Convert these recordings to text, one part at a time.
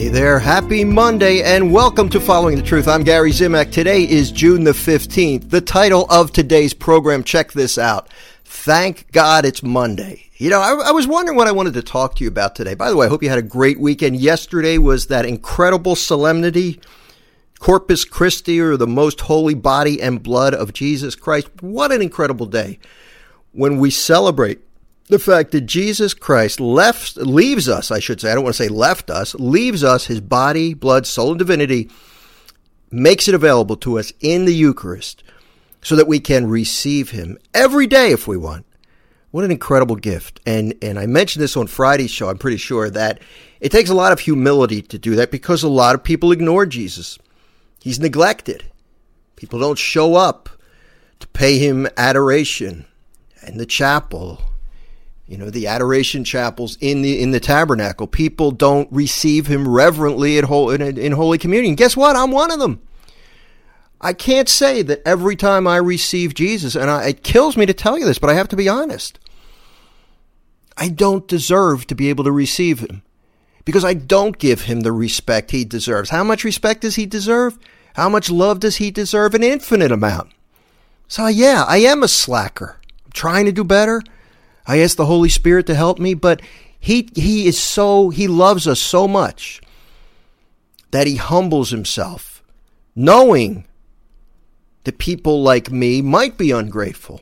Hey there, happy Monday and welcome to Following the Truth. I'm Gary Zimak. Today is June the 15th. The title of today's program, check this out. Thank God it's Monday. You know, I was wondering what I wanted to talk to you about today. By the way, I hope you had a great weekend. Yesterday was that incredible solemnity, Corpus Christi, or the most holy body and blood of Jesus Christ. What an incredible day when we celebrate the fact that Jesus Christ leaves us, I should say, I don't want to say left us, leaves us his body, blood, soul, and divinity, makes it available to us in the Eucharist so that we can receive him every day if we want. What an incredible gift. And I mentioned this on Friday's show, I'm pretty sure, that it takes a lot of humility to do that because a lot of people ignore Jesus. He's neglected. People don't show up to pay him adoration in the chapel. You know, the adoration chapels in the tabernacle. People don't receive him reverently in Holy Communion. Guess what? I'm one of them. I can't say that every time I receive Jesus, and it kills me to tell you this, but I have to be honest. I don't deserve to be able to receive him because I don't give him the respect he deserves. How much respect does he deserve? How much love does he deserve? An infinite amount. So yeah, I am a slacker. I'm trying to do better. I ask the Holy Spirit to help me, but he loves us so much that he humbles himself, knowing that people like me might be ungrateful.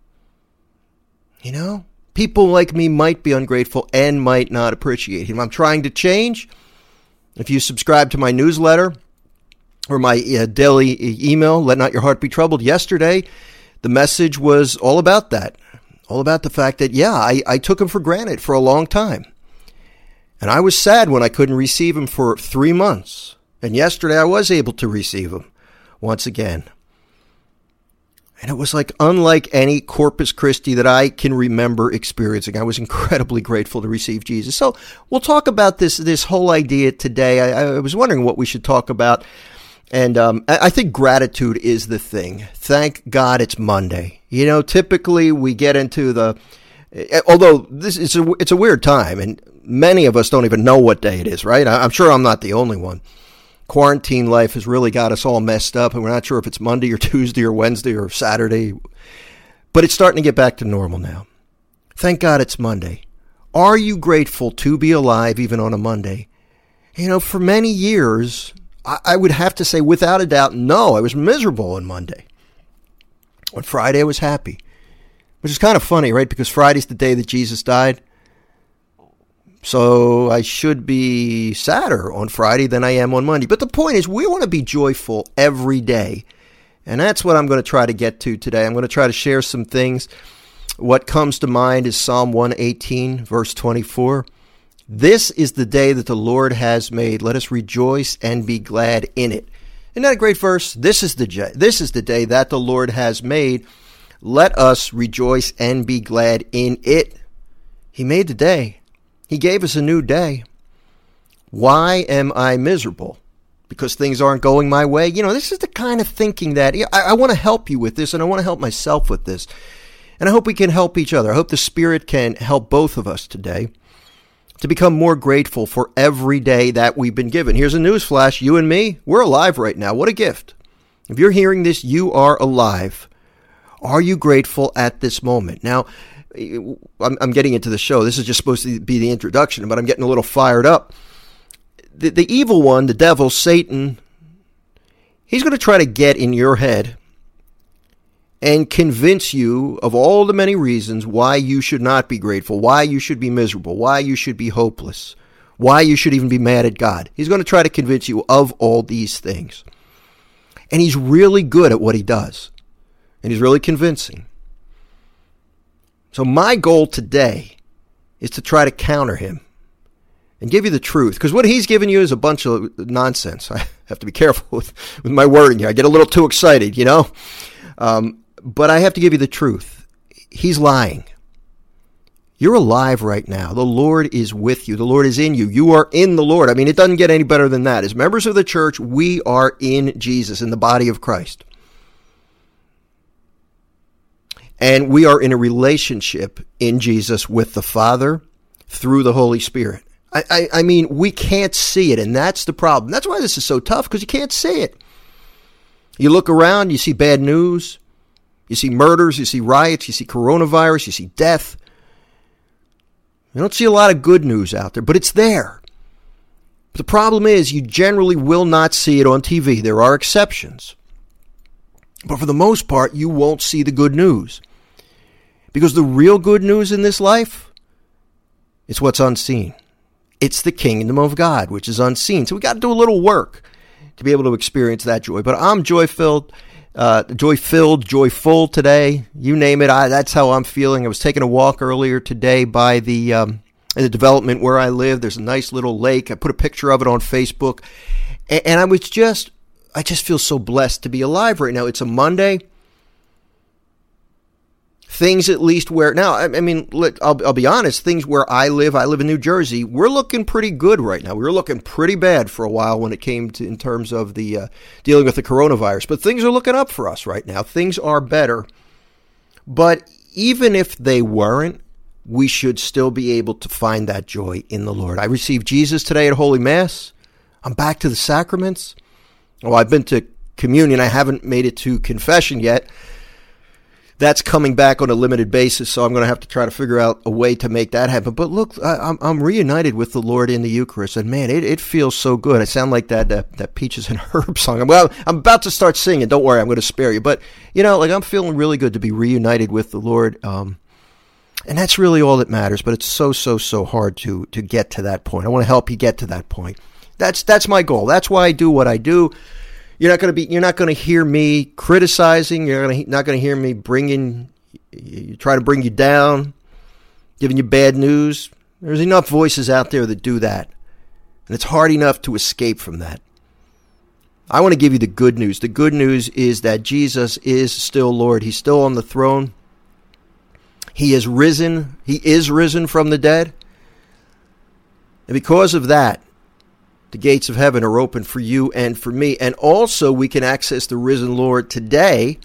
You know, people like me might be ungrateful and might not appreciate him. I'm trying to change. If you subscribe to my newsletter or my daily email, Let Not Your Heart Be Troubled, yesterday, the message was all about that. All about the fact that, I took him for granted for a long time. And I was sad when I couldn't receive him for 3 months. And yesterday I was able to receive him once again. And it was like unlike any Corpus Christi that I can remember experiencing. I was incredibly grateful to receive Jesus. So we'll talk about this whole idea today. I was wondering what we should talk about. And I think gratitude is the thing. Thank God it's Monday. You know, typically we get into although it's a weird time, and many of us don't even know what day it is, right? I'm sure I'm not the only one. Quarantine life has really got us all messed up, and we're not sure if it's Monday or Tuesday or Wednesday or Saturday. But it's starting to get back to normal now. Thank God it's Monday. Are you grateful to be alive even on a Monday? You know, for many years, I would have to say without a doubt, no, I was miserable on Monday. On Friday, I was happy. Which is kind of funny, right? Because Friday's the day that Jesus died. So I should be sadder on Friday than I am on Monday. But the point is, we want to be joyful every day. And that's what I'm going to try to get to today. I'm going to try to share some things. What comes to mind is Psalm 118, verse 24. This is the day that the Lord has made. Let us rejoice and be glad in it. Isn't that a great verse? This is the day that the Lord has made. Let us rejoice and be glad in it. He made the day. He gave us a new day. Why am I miserable? Because things aren't going my way? You know, this is the kind of thinking that I want to help you with this, and I want to help myself with this. And I hope we can help each other. I hope the Spirit can help both of us today to become more grateful for every day that we've been given. Here's a news flash. You and me, we're alive right now. What a gift. If you're hearing this, you are alive. Are you grateful at this moment? Now, I'm getting into the show. This is just supposed to be the introduction, but I'm getting a little fired up. The evil one, the devil, Satan, he's going to try to get in your head and convince you of all the many reasons why you should not be grateful, why you should be miserable, why you should be hopeless, why you should even be mad at God. He's going to try to convince you of all these things. And he's really good at what he does. And he's really convincing. So my goal today is to try to counter him and give you the truth. Because what he's giving you is a bunch of nonsense. I have to be careful with my wording here. I get a little too excited, you know. But I have to give you the truth. He's lying. You're alive right now. The Lord is with you. The Lord is in you. You are in the Lord. I mean, it doesn't get any better than that. As members of the church, we are in Jesus, in the body of Christ. And we are in a relationship in Jesus with the Father through the Holy Spirit. I mean, we can't see it, and that's the problem. That's why this is so tough, because you can't see it. You look around, you see bad news, you see murders, you see riots, you see coronavirus, you see death. You don't see a lot of good news out there, but it's there. But the problem is, you generally will not see it on TV. There are exceptions. But for the most part, you won't see the good news. Because the real good news in this life, it's what's unseen. It's the kingdom of God, which is unseen. So we got to do a little work to be able to experience that joy. But I'm joyful today. You name it. That's how I'm feeling. I was taking a walk earlier today by in the development where I live. There's a nice little lake. I put a picture of it on Facebook. And I just feel so blessed to be alive right now. It's a Monday. Things at least where, now, I mean, I'll be honest, things where I live in New Jersey, we're looking pretty good right now. We were looking pretty bad for a while when it came to, in terms of the dealing with the coronavirus. But things are looking up for us right now. Things are better. But even if they weren't, we should still be able to find that joy in the Lord. I received Jesus today at Holy Mass. I'm back to the sacraments. Oh, I've been to communion. I haven't made it to confession yet. That's coming back on a limited basis, so I'm going to have to try to figure out a way to make that happen. But look, I'm reunited with the Lord in the Eucharist, and man, it feels so good. I sound like that Peaches and Herb song. Well, I'm about to start singing. Don't worry, I'm going to spare you. But, I'm feeling really good to be reunited with the Lord, and that's really all that matters. But it's so hard to get to that point. I want to help you get to that point. That's my goal. That's why I do what I do. You're not going to hear me criticizing. You're not going to hear me try to bring you down, giving you bad news. There's enough voices out there that do that. And it's hard enough to escape from that. I want to give you the good news. The good news is that Jesus is still Lord. He's still on the throne. He is risen. He is risen from the dead. And because of that, the gates of heaven are open for you and for me. And also we can access the risen Lord today.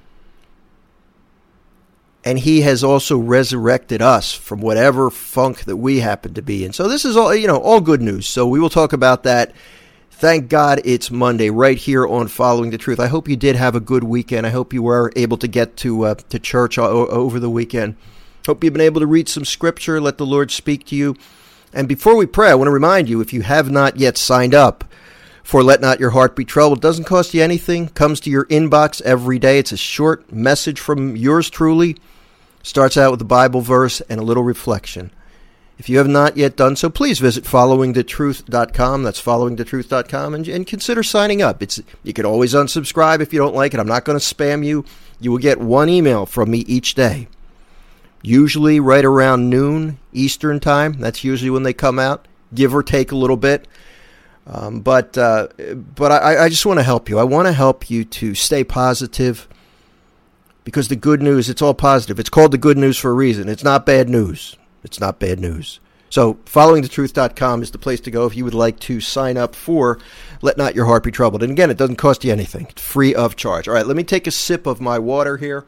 And he has also resurrected us from whatever funk that we happen to be in. So this is all good news. So we will talk about that. Thank God it's Monday right here on Following the Truth. I hope you did have a good weekend. I hope you were able to get to church over the weekend. Hope you've been able to read some scripture, let the Lord speak to you. And before we pray, I want to remind you, if you have not yet signed up for Let Not Your Heart Be Troubled, it doesn't cost you anything, comes to your inbox every day. It's a short message from yours truly. Starts out with a Bible verse and a little reflection. If you have not yet done so, please visit followingthetruth.com. That's followingthetruth.com, and consider signing up. You can always unsubscribe if you don't like it. I'm not going to spam you. You will get one email from me each day. Usually right around noon Eastern time. That's usually when they come out, give or take a little bit. But I just want to help you. I want to help you to stay positive, because the good news, it's all positive. It's called the good news for a reason. It's not bad news. It's not bad news. So followingthetruth.com is the place to go if you would like to sign up for Let Not Your Heart Be Troubled. And again, it doesn't cost you anything. It's free of charge. All right, let me take a sip of my water here.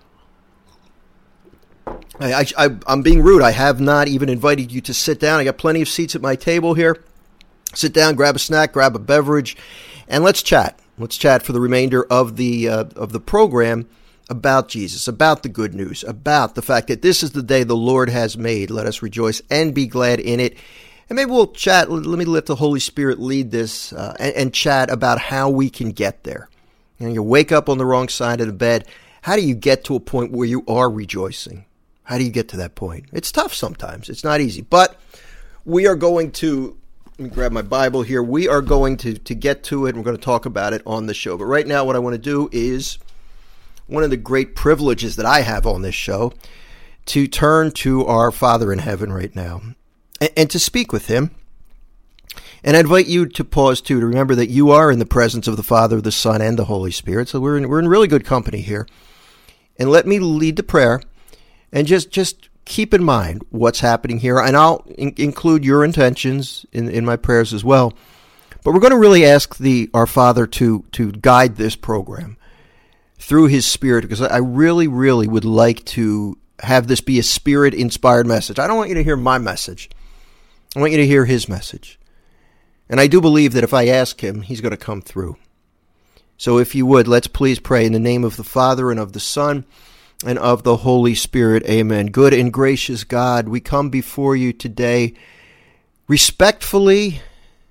I'm being rude. I have not even invited you to sit down. I got plenty of seats at my table here. Sit down, grab a snack, grab a beverage, and let's chat. Let's chat for the remainder of the program about Jesus, about the good news, about the fact that this is the day the Lord has made. Let us rejoice and be glad in it. And maybe we'll chat. Let me let the Holy Spirit lead this and chat about how we can get there. You wake up on the wrong side of the bed. How do you get to a point where you are rejoicing? How do you get to that point? It's tough sometimes. It's not easy. But we are going to, let me grab my Bible here. We are going to get to it. We're going to talk about it on the show. But right now what I want to do is, one of the great privileges that I have on this show, to turn to our Father in heaven right now and to speak with him. And I invite you to pause too, to remember that you are in the presence of the Father, the Son, and the Holy Spirit. So we're in really good company here. And let me lead the prayer. And just keep in mind what's happening here. And I'll include your intentions in my prayers as well. But we're going to really ask our Father to guide this program through his Spirit, because I really, really would like to have this be a Spirit-inspired message. I don't want you to hear my message. I want you to hear his message. And I do believe that if I ask him, he's going to come through. So if you would, let's please pray in the name of the Father and of the Son and of the Holy Spirit. Amen. Good and gracious God, we come before you today respectfully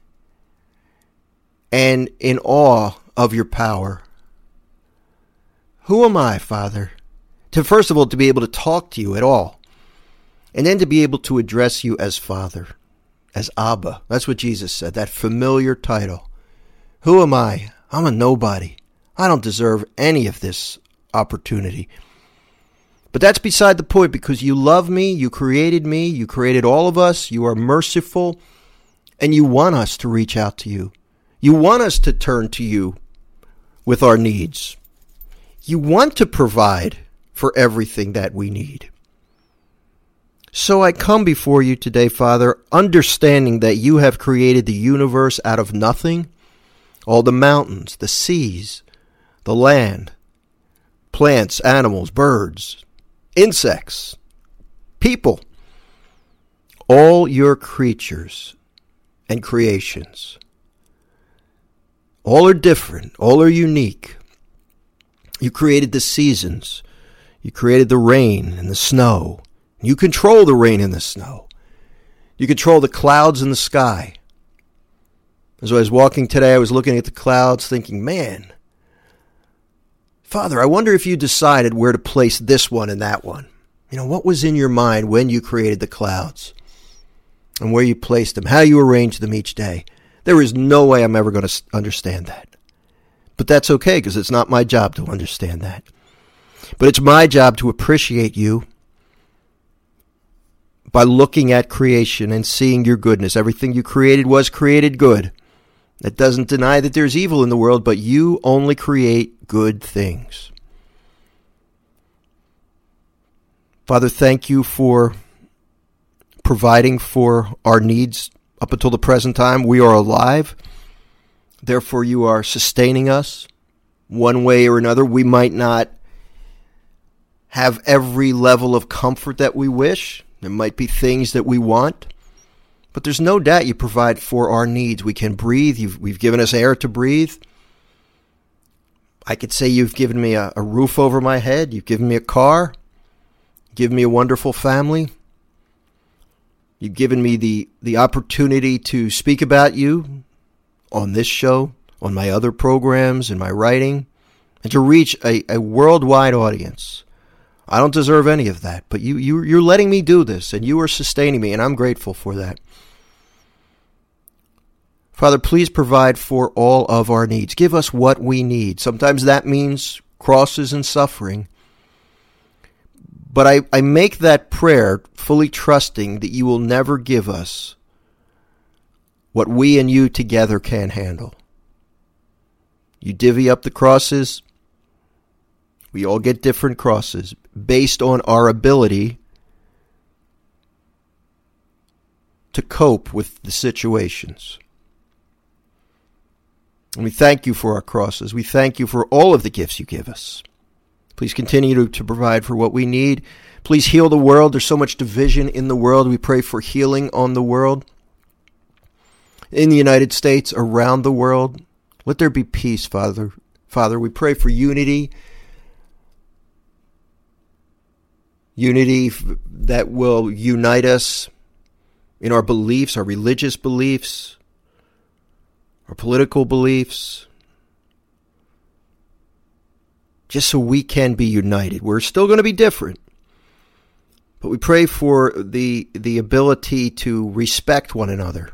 and in awe of your power. Who am I, Father, first of all, to be able to talk to you at all, and then to be able to address you as Father, as Abba. That's what Jesus said, that familiar title. Who am I? I'm a nobody. I don't deserve any of this opportunity. But that's beside the point, because you love me, you created all of us, you are merciful, and you want us to reach out to you. You want us to turn to you with our needs. You want to provide for everything that we need. So I come before you today, Father, understanding that you have created the universe out of nothing, all the mountains, the seas, the land, plants, animals, birds, insects, people, all your creatures and creations. All are different, all are unique. You created the seasons. You created the rain and the snow. You control the rain and the snow. You control the clouds in the sky. As I was walking today, I was looking at the clouds thinking, man, Father, I wonder if you decided where to place this one and that one. You know, what was in your mind when you created the clouds and where you placed them, how you arranged them each day? There is no way I'm ever going to understand that. But that's okay, because it's not my job to understand that. But it's my job to appreciate you by looking at creation and seeing your goodness. Everything you created was created good. That doesn't deny that there's evil in the world, but you only create good things. Father, thank you for providing for our needs up until the present time. We are alive. Therefore, you are sustaining us one way or another. We might not have every level of comfort that we wish. There might be things that we want. But there's no doubt you provide for our needs. We can breathe. We've given us air to breathe. I could say you've given me a roof over my head. You've given me a car. You've given me a wonderful family. You've given me the opportunity to speak about you on this show, on my other programs, in my writing, and to reach a worldwide audience. I don't deserve any of that, but you're letting me do this, and you are sustaining me, and I'm grateful for that. Father, please provide for all of our needs. Give us what we need. Sometimes that means crosses and suffering. But I make that prayer fully trusting that you will never give us what we and you together can handle. You divvy up the crosses. We all get different crosses based on our ability to cope with the situations. And we thank you for our crosses. We thank you for all of the gifts you give us. Please continue to provide for what we need. Please heal the world. There's so much division in the world. We pray for healing on the world. In the United States, around the world. Let there be peace, Father. Father, we pray for unity. Unity that will unite us in our beliefs, our religious beliefs, our political beliefs, just so we can be united. We're still going to be different, but we pray for the ability to respect one another,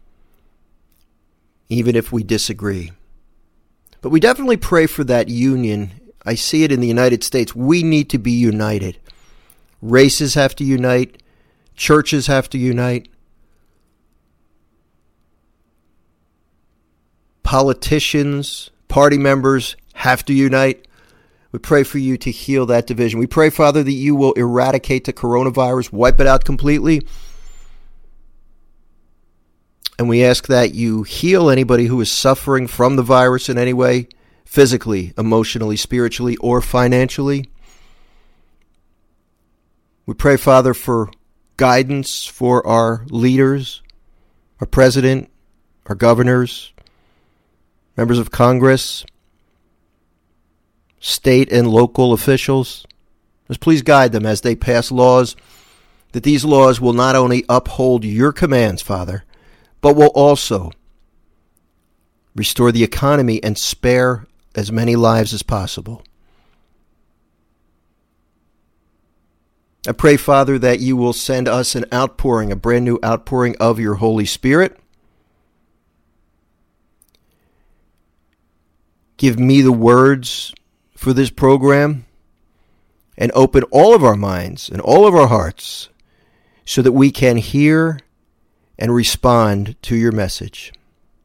even if we disagree. But we definitely pray for that union. I see it in the United States. We need to be united. Races have to unite. Churches have to unite. Politicians, party members have to unite. We pray for you to heal that division. We pray, Father, that you will eradicate the coronavirus, wipe it out completely. And we ask that you heal anybody who is suffering from the virus in any way, physically, emotionally, spiritually, or financially. We pray, Father, for guidance for our leaders, our president, our governors, members of Congress, state and local officials. Just please guide them as they pass laws, that these laws will not only uphold your commands, Father, but will also restore the economy and spare as many lives as possible. I pray, Father, that you will send us an outpouring, a brand new outpouring of your Holy Spirit. Give me the words for this program and open all of our minds and all of our hearts so that we can hear and respond to your message.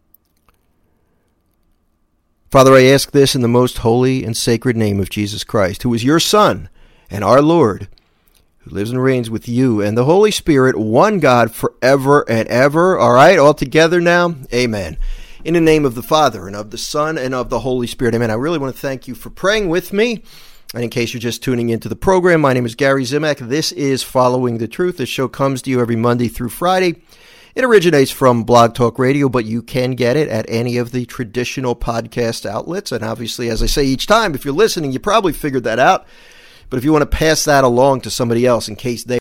Father, I ask this in the most holy and sacred name of Jesus Christ, who is your Son and our Lord, who lives and reigns with you and the Holy Spirit, one God forever and ever. All right, all together now? Amen. In the name of the Father, and of the Son, and of the Holy Spirit. Amen. I really want to thank you for praying with me. And in case you're just tuning into the program, my name is Gary Zimak. This is Following the Truth. This show comes to you every Monday through Friday. It originates from Blog Talk Radio, but you can get it at any of the traditional podcast outlets. And obviously, as I say each time, if you're listening, you probably figured that out. But if you want to pass that along to somebody else in case they